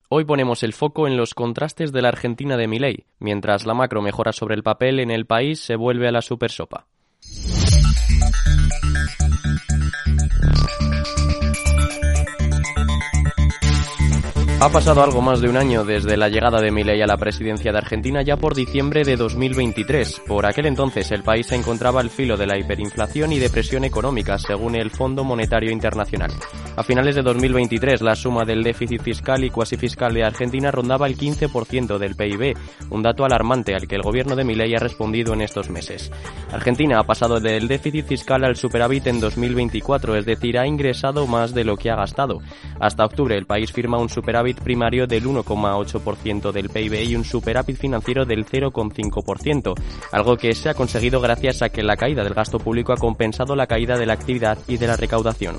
Hoy ponemos el foco en los contrastes de la Argentina de Milei. Mientras la macro mejora sobre el papel, en el país se vuelve a la supersopa. Ha pasado algo más de un año desde la llegada de Milei a la presidencia de Argentina, ya por diciembre de 2023. Por aquel entonces el país se encontraba al filo de la hiperinflación y depresión económica, según el Fondo Monetario Internacional. A finales de 2023, la suma del déficit fiscal y cuasi fiscal de Argentina rondaba el 15% del PIB, un dato alarmante al que el gobierno de Milei ha respondido en estos meses. Argentina ha pasado del déficit fiscal al superávit en 2024, es decir, ha ingresado más de lo que ha gastado. Hasta octubre el país firma un superávit primario del 1,8% del PIB y un superávit financiero del 0,5%, algo que se ha conseguido gracias a que la caída del gasto público ha compensado la caída de la actividad y de la recaudación.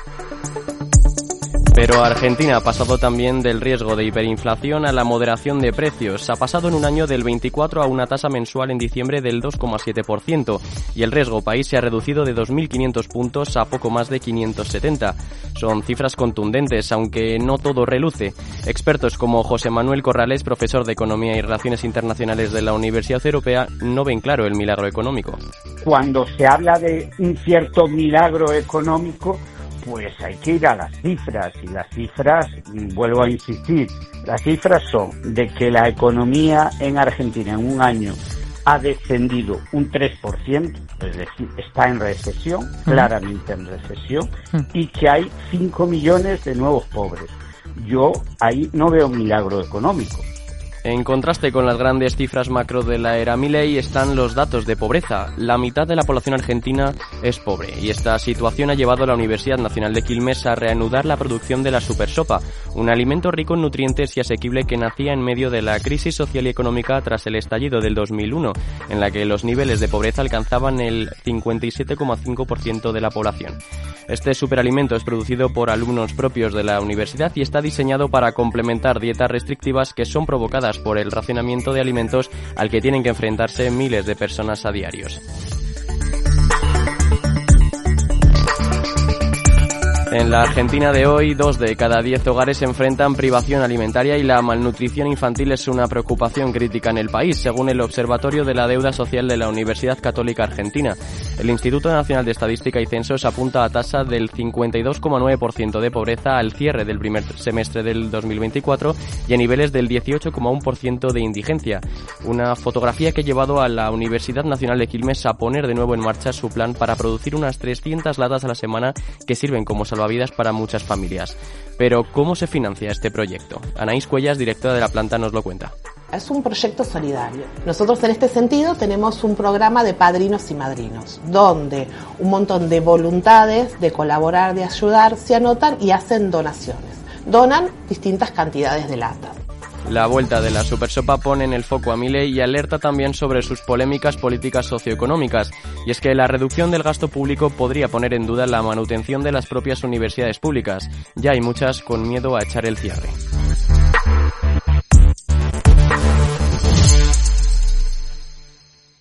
Pero Argentina ha pasado también del riesgo de hiperinflación a la moderación de precios. Ha pasado en un año del 24 a una tasa mensual en diciembre del 2,7% y el riesgo país se ha reducido de 2.500 puntos a poco más de 570. Son cifras contundentes, aunque no todo reluce. Expertos como José Manuel Corrales, profesor de Economía y Relaciones Internacionales de la Universidad Europea, no ven claro el milagro económico. Cuando se habla de un cierto milagro económico, pues hay que ir a las cifras, y las cifras, vuelvo a insistir, las cifras son de que la economía en Argentina en un año ha descendido un 3%, es decir, está en recesión, claramente en recesión, y que hay 5 millones de nuevos pobres. Yo ahí no veo milagro económico. En contraste con las grandes cifras macro de la era Milei están los datos de pobreza. La mitad de la población argentina es pobre y esta situación ha llevado a la Universidad Nacional de Quilmes a reanudar la producción de la supersopa, un alimento rico en nutrientes y asequible que nacía en medio de la crisis social y económica tras el estallido del 2001, en la que los niveles de pobreza alcanzaban el 57,5% de la población. Este superalimento es producido por alumnos propios de la universidad y está diseñado para complementar dietas restrictivas que son provocadas por el racionamiento de alimentos al que tienen que enfrentarse miles de personas a diarios. En la Argentina de hoy, 2 de cada 10 hogares se enfrentan privación alimentaria y la malnutrición infantil es una preocupación crítica en el país, según el Observatorio de la Deuda Social de la Universidad Católica Argentina. El Instituto Nacional de Estadística y Censos apunta a tasa del 52,9% de pobreza al cierre del primer semestre del 2024 y a niveles del 18,1% de indigencia. Una fotografía que ha llevado a la Universidad Nacional de Quilmes a poner de nuevo en marcha su plan para producir unas 300 latas a la semana que sirven como salvavidas para muchas familias. Pero, ¿cómo se financia este proyecto? Anaís Cuellas, directora de la planta, nos lo cuenta. Es un proyecto solidario. Nosotros en este sentido tenemos un programa de padrinos y madrinos, donde un montón de voluntades de colaborar, de ayudar, se anotan y hacen donaciones. Donan distintas cantidades de latas. La vuelta de la supersopa pone en el foco a Milei y alerta también sobre sus polémicas políticas socioeconómicas. Y es que la reducción del gasto público podría poner en duda la manutención de las propias universidades públicas. Ya hay muchas con miedo a echar el cierre.